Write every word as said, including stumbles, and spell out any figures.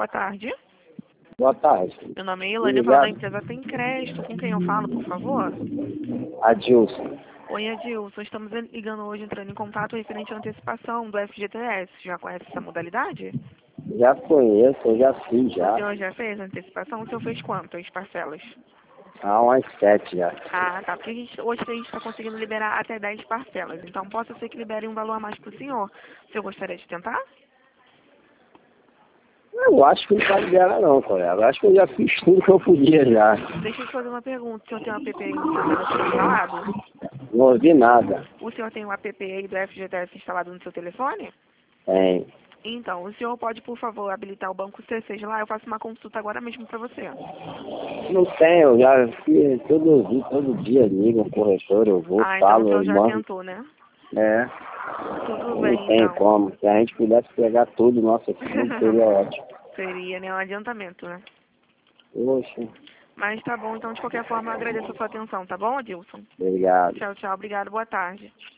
boa tarde. Boa tarde. Meu nome é Ilane, eu falo da empresa Tem Crédito. Com quem eu falo, por favor? Adilson. Oi, Adilson. Estamos ligando hoje, entrando em contato referente à antecipação do F G T S. Já conhece essa modalidade? Já conheço, eu já fiz O já. senhor já fez a antecipação? O senhor fez quantas parcelas? Há umas sete já. Ah, tá. Porque a gente, hoje a gente está conseguindo liberar até dez parcelas. Então, possa ser que libere um valor a mais para o senhor. O senhor gostaria de tentar? Eu acho que não vai liberar não, colega. Eu acho que eu já fiz tudo que eu podia já. Deixa eu te fazer uma pergunta. O senhor tem um app aí no seu telefone instalado? Não ouvi nada. O senhor tem um app aí do F G T S instalado no seu telefone? Tem. Então, o senhor pode, por favor, habilitar o banco C seis lá? Eu faço uma consulta agora mesmo para você. Não tem, eu já fiz todo dia, todo dia ligo o corretor, eu vou, Ah, então o falo, senhor eu já mando. tentou, né? É, Tudo não bem, tem então. como. Se a gente pudesse pegar tudo, nossa, tudo seria ótimo. Seria, né? Um adiantamento, né? Poxa, Mas tá bom, então, de qualquer forma, eu agradeço a sua atenção, tá bom, Adilson? obrigado. Tchau, tchau. Obrigado, boa tarde.